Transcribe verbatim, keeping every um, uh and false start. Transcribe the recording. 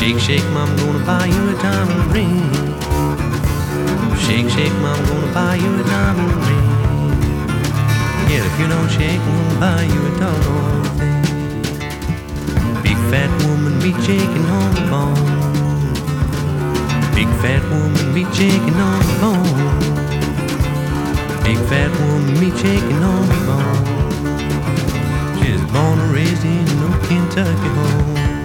Shake, shake, mom, gonna buy you a diamond ring. Shake, shake, mom, gonna buy you a diamond ring. Yeah, if you don't shake, I'm gonna buy you a doggone thing. Big fat woman be shaking on the bone. Big fat woman be shaking on the bone. Big fat woman be shaking on the bone. She's born and raised in no Kentucky home.